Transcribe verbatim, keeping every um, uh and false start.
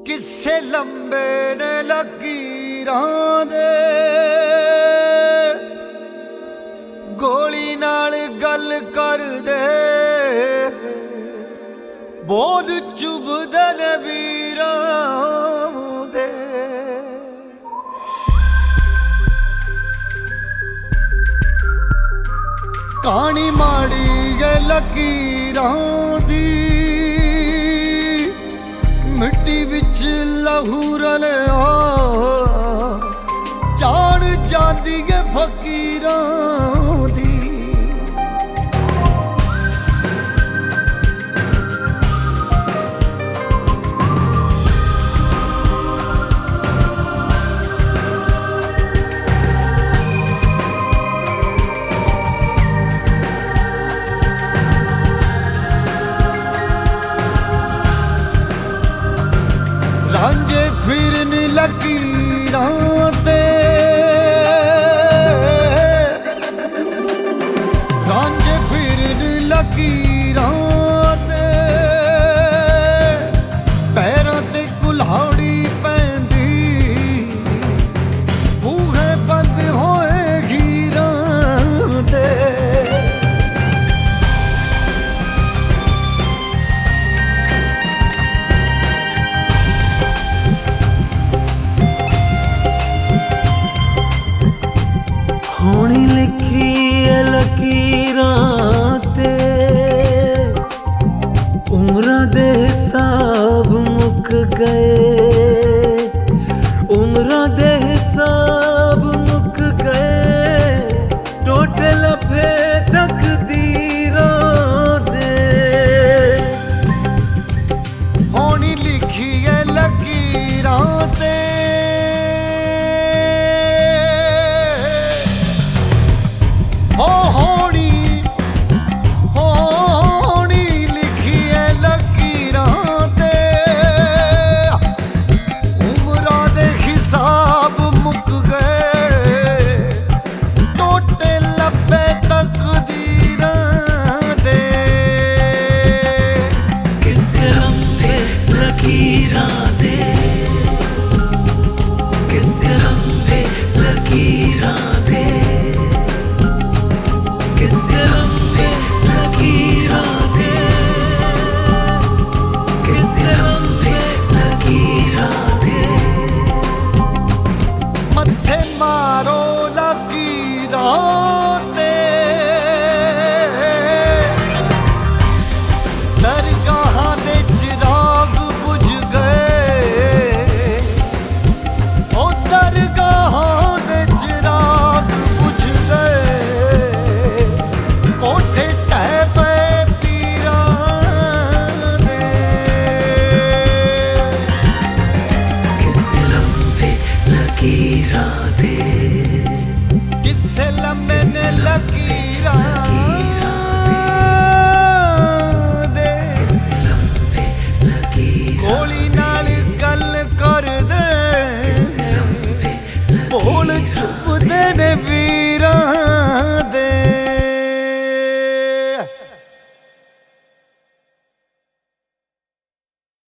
किस्से लंबे ने लकीरां दे गोली नाल गल कर दे बोल चुभदे ने वीरां दे। कहानी माड़ी है लकीरां दी मिट्टी विच लहू रलिया जान जांदी है फकीरां दी। रांझे फिरन लकीरां ते रांझे फिरन लकीरां ते पैरां ते कुल्हाड़ी पैंदी बूहे बंद होए हीरां दे। होनी लिखी है लकीरां ते उम्रां दे हिसाब मुक गए उम्रां दे हिसाब मुक गए टोटे लफे तकदीरां दे। होनी लिखी है लकीरां ते हो होनी होनी लिखी है लकीरां ते उमरां दे हिसाब मुक गए टोटे लब्बे तकदीरां दे। किस्से लंबे लकीरां दे किस्से लंबे लकीरां दे किस्से लंबे लकीरां दे किस्से लंबे लकीरां दे। मत्थे मारो लकीरां ते दरगाहां दे चिराग बुझ गए ओ दरगाहां दे चिराग बुझ गए कोठे टह पे पीरां दे। किस्से लंबे लकीरां दे किस्से लंबे ने लकीरां